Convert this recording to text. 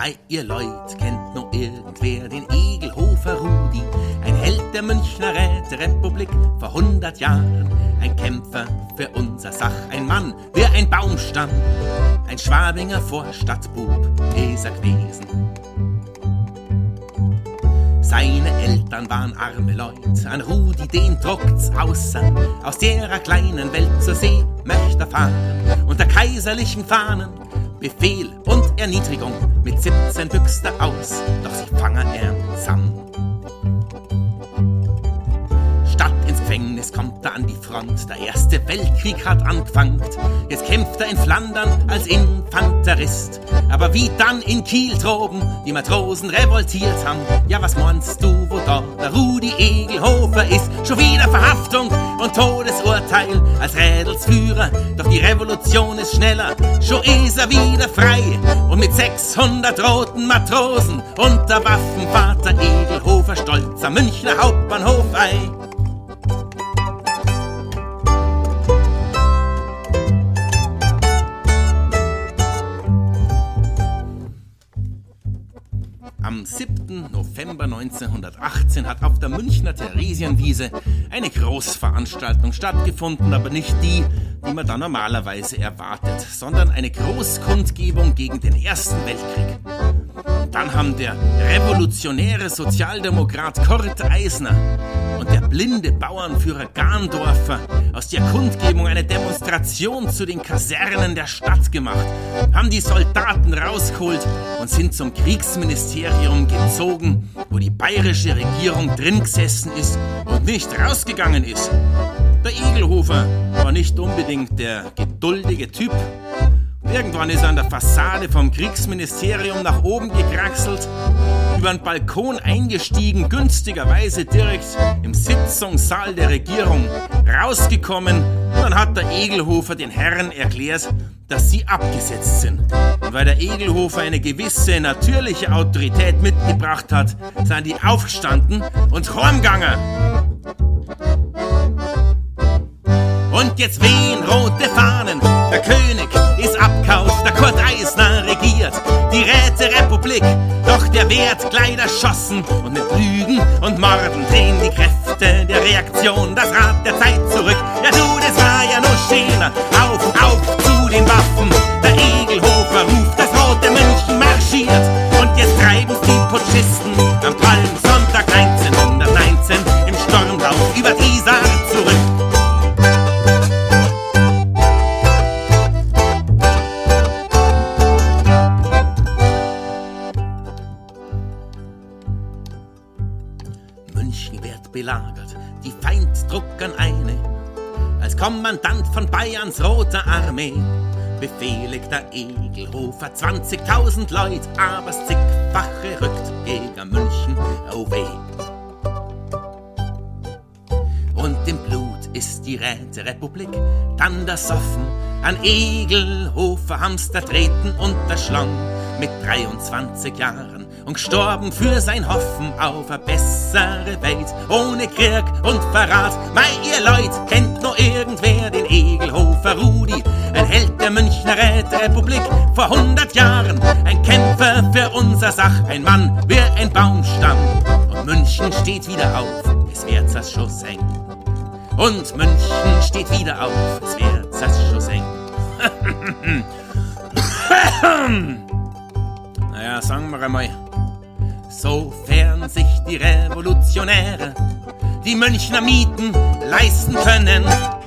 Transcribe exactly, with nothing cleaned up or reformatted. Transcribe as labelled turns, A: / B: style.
A: Mei, ihr Leut, kennt noch irgendwer den Egelhofer Rudi? Ein Held der Münchner Räterepublik vor hundert Jahren. Ein Kämpfer für unser Sach, ein Mann wie ein Baumstamm. Ein Schwabinger Vorstadtbub ist er gewesen. Seine Eltern waren arme Leut, an Rudi den druckt's außer. Aus derer kleinen Welt zur See möchte er fahren. Unter kaiserlichen Fahnen Befehl und Erniedrigung, mit siebzehn büchst er aus, doch sie fangen er zusammen. Statt ins Gefängnis kommt er an die Front, der erste Weltkrieg hat angefangen. Jetzt kämpft er in Flandern als Infanterist. Aber wie dann in Kiel droben die Matrosen revoltiert haben, ja was meinst du, wo da der Rudi Egelhofer ist? Schon wieder Verhaftung und Todesurteil als Rädelsführer, doch die Revolution ist schneller, schon ist er wieder frei. Und mit sechshundert roten Matrosen unter Waffen fahrt der Egelhofer stolz am Münchner Hauptbahnhof ein. Am siebten November neunzehnhundertachtzehn hat auf der Münchner Theresienwiese eine Großveranstaltung stattgefunden, aber nicht die, die man da normalerweise erwartet, sondern eine Großkundgebung gegen den Ersten Weltkrieg. Dann haben der revolutionäre Sozialdemokrat Kurt Eisner und der blinde Bauernführer Gahndorfer aus der Kundgebung eine Demonstration zu den Kasernen der Stadt gemacht, haben die Soldaten rausgeholt und sind zum Kriegsministerium gezogen, wo die bayerische Regierung drin gesessen ist und nicht rausgegangen ist. Der Egelhofer war nicht unbedingt der geduldige Typ. Irgendwann ist er an der Fassade vom Kriegsministerium nach oben gekraxelt, über den Balkon eingestiegen, günstigerweise direkt im Sitzungssaal der Regierung rausgekommen. Und dann hat der Egelhofer den Herren erklärt, dass sie abgesetzt sind. Und weil der Egelhofer eine gewisse natürliche Autorität mitgebracht hat, sind die aufgestanden und heimgegangen. Und jetzt wehen rote Fahnen, der König ist abkaut, der Kurt Eisner regiert die Räterepublik. Doch der wird gleich erschossen und mit Lügen und Morden drehen die Kräfte der Reaktion das Rad der Zeit zurück. Ja du, das war ja nur schöner, auf, auf zu den Waffen. Der Egelhofer ruft, das rote München marschiert. Und jetzt treiben's die Putschisten am Palmsonntag neunzehnhundertneunzehn im Sturmlauf über die Isar zurück. München wird belagert, die Feind drucken eine. Als Kommandant von Bayerns roter Armee befehligt der Egelhofer zwanzigtausend Leute, aber das zigfache rückt gegen München away. Und im Blut ist die Räterepublik dann das Offen. An Egelhofer Hamster treten und erschlang mit dreiundzwanzig Jahren und gestorben für sein Hoffen auf eine bessere Welt, ohne Krieg und Verrat. Mei, ihr Leut, kennt noch irgendwer den Egelhofer Rudi? Ein Held der Münchner Räterepublik vor hundert Jahren, ein Kämpfer für unser Sach, ein Mann wie ein Baumstamm. Und München steht wieder auf, es wird das schon eng. Und München steht wieder auf, es wird das schon eng. Naja, sagen wir einmal, sofern sich die Revolutionäre die Münchner Mieten leisten können,